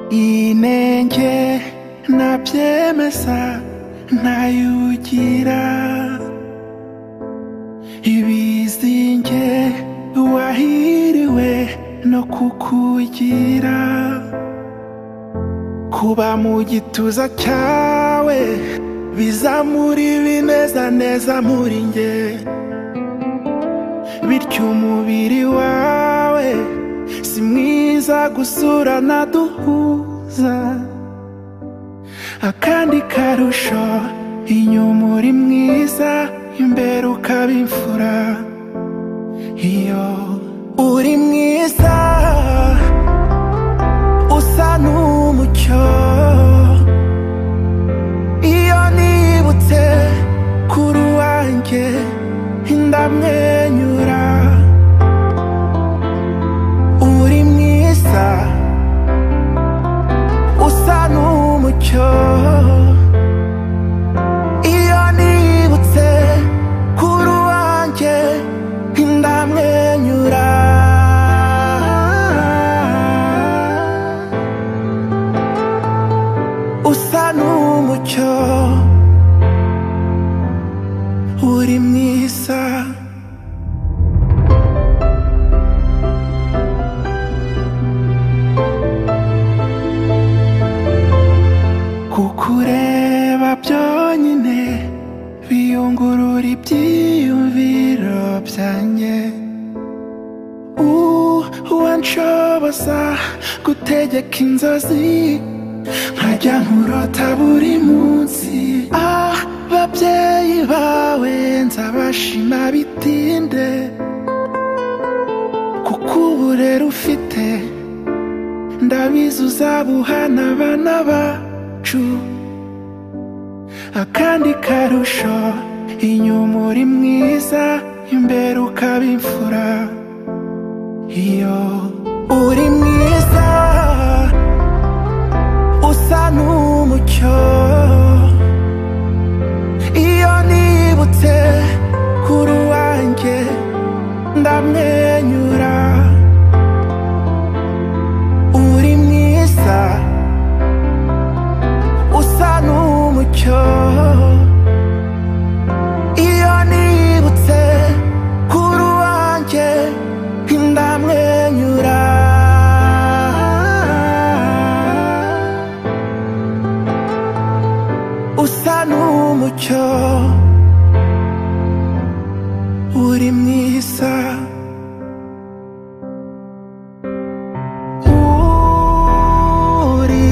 inenge nabyemeza ntayugira, ibizinge wahiriwe no kukugira, kuba mu gituza cyawe bizamura ibinezaneza muri nge, bityo umubiri wawe si mwiza gusura naduhuza, akandi karusho inyuma uri mwiza imbere ukaba imfura, iyo uri mwiza usa n'umucyo, iyo nibutse kuri uwanjye ndamwenyura, uri mwiza usa n'umucyo, iyo nibutse kuri uwanjye ndamwenyura, usa n'umucyo, uri mwiza. Kukureba byonyine biyungurura ibyiyumviro byanjye, wanshoboza gutegeka inzozi nkajya nkurota buri munsi, ababyeyi bawe nzabashima bitinde, kuko uburere ufite ndabizi uzabuhana abana bacu, akandi karusho inyuma uri mwiza imbere ukaba imfura, iyo uri mwiza usa n'umucyo, iyo nibutse kuri uwanjye ndamwenyura, uri mwiza usa n'umucyo, iyo nibutse kuri uwanjye ndamwenyura, usa n'umucyo, uri mwiza. Uri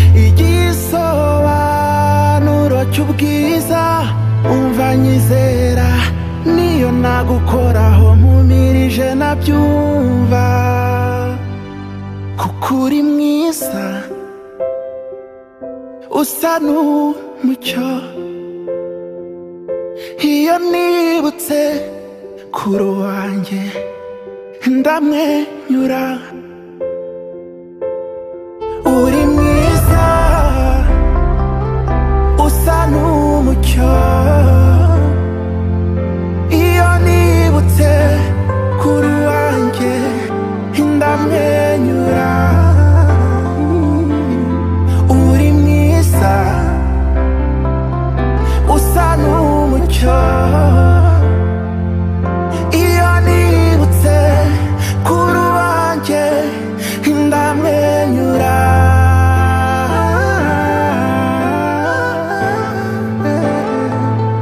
igisobanuro cy'ubwiza, umva nyizera niyo nagukoraho mpumirije nabyumva, kuko uri mwiza usa n'umucyo, iyo nibutse kuri uwanjye ndamwenyura, uri mwiza usa n'umucyo, iyo nibutse kuri uwanjye ndamwenyura, uri mwiza usa n'umucyo, iyo nibutse kuri uwanjye ndamwenyura,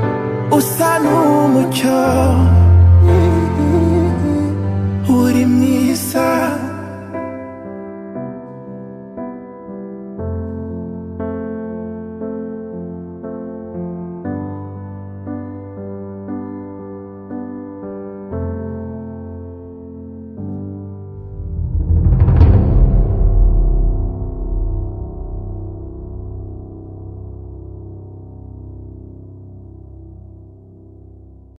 usa n'umucyo, uri mwiza.